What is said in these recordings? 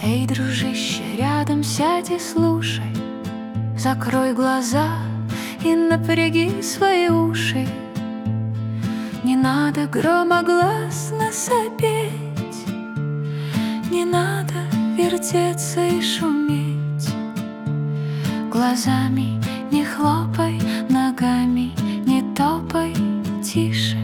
Эй, дружище, рядом сядь и слушай, закрой глаза и напряги свои уши. Не надо громогласно сопеть, не надо вертеться и шуметь. Глазами не хлопай, ногами не топай, тише,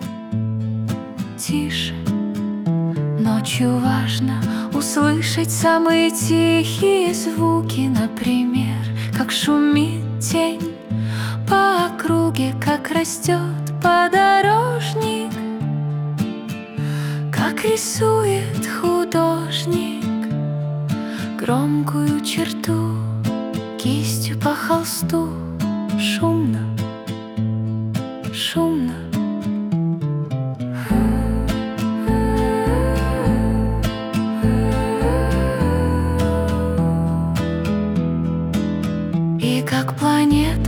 тише. Ночью важно услышать самые тихие звуки, например, как шумит тень по округе, как растет подорожник, как рисует художник громкую черту кистью по холсту. Шумно, шумно. И как планета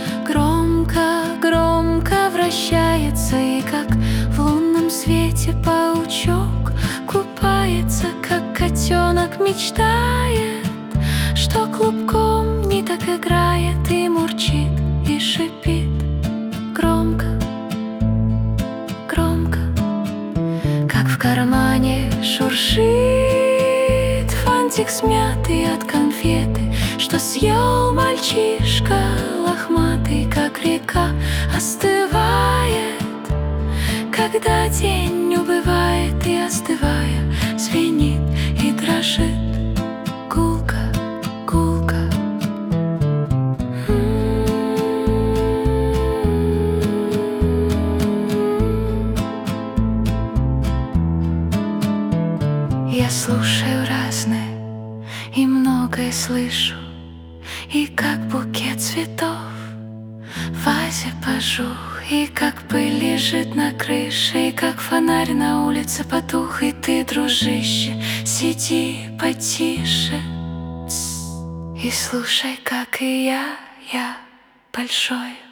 громко вращается, и как в лунном свете паучок купается, как котенок мечтает, что клубком ниток играет и мурчит, и шипит громко, громко. Как в кармане шуршит фантик смятый от конфеты, что съел мальчишка лохматый, как река остывает, когда день убывает, и остывая звенит и дрожит гулко, гулко. Я слушаю разное и многое слышу, и как букет цветов в вазе пожух, и как пыль лежит на крыше, и как фонарь на улице потух. И ты, дружище, сиди потише и слушай, как и я большой.